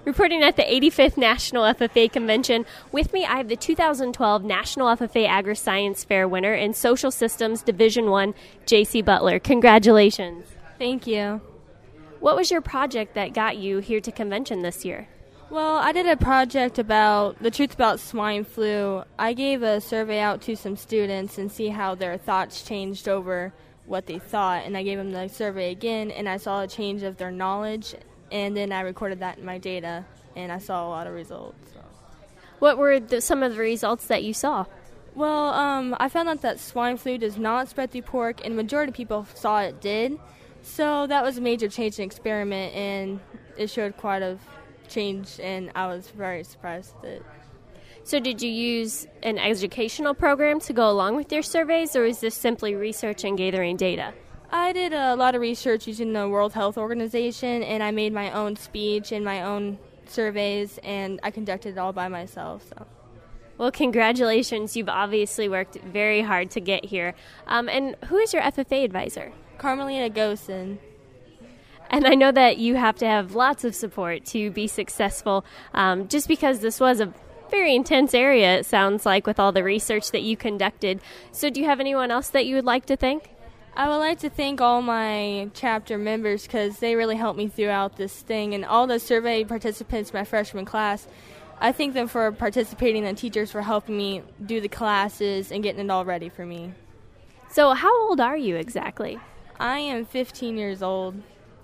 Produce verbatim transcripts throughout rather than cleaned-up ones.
reporting at the eighty-fifth National F F A Convention. With me, I have the two thousand twelve National F F A Agri-Science Fair winner in Social Systems Division one, J C Butler. Congratulations. Thank you. What was your project that got you here to convention this year? Well, I did a project about the truth about swine flu. I gave a survey out to some students and see how their thoughts changed over what they thought, and I gave them the survey again, and I saw a change of their knowledge, and then I recorded that in my data, and I saw a lot of results. So. What were the, some of the results that you saw? Well, um, I found out that swine flu does not spread through pork, and the majority of people saw it did. So that was a major change in experiment, and it showed quite a change, and I was very surprised at it. So did you use an educational program to go along with your surveys, or is this simply research and gathering data? I did a lot of research using the World Health Organization, and I made my own speech and my own surveys, and I conducted it all by myself. So. Well, congratulations. You've obviously worked very hard to get here. Um, and who is your F F A advisor? Carmelina Gosen. And I know that you have to have lots of support to be successful, um, just because this was a very intense area, it sounds like, with all the research that you conducted. So do you have anyone else that you would like to thank? I would like to thank all my chapter members because they really helped me throughout this thing, and all the survey participants in my freshman class. I thank them for participating, and teachers for helping me do the classes and getting it all ready for me. So how old are you exactly? I am fifteen years old.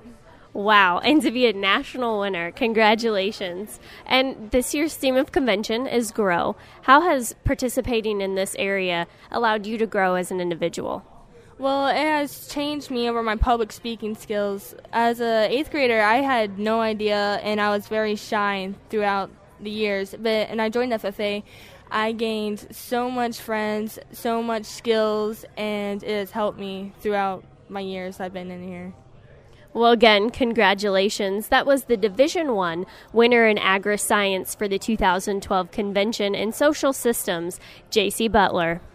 Wow, and to be a national winner, congratulations. And this year's theme of convention is Grow. How has participating in this area allowed you to grow as an individual? Well, it has changed me over my public speaking skills. As an eighth grader, I had no idea, and I was very shy throughout the years. But and I joined F F A. I gained so much friends, so much skills, and it has helped me throughout my years I've been in here. Well, again, congratulations. That was the Division one winner in Agri-Science for the two thousand twelve Convention in Social Systems, J C Butler.